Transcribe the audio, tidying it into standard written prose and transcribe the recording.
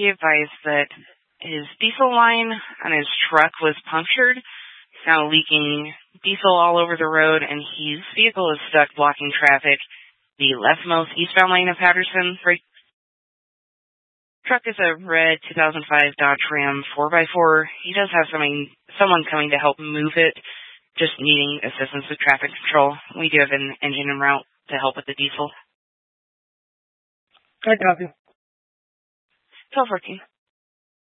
He advised that his diesel line on his truck was punctured. It's now leaking diesel all over the road, and his vehicle is stuck blocking traffic. The leftmost eastbound lane of Patterson. Truck is a red 2005 Dodge Ram 4x4. He does have someone coming to help move it, just needing assistance with traffic control. We do have an engine en route to help with the diesel. I copy. 1214.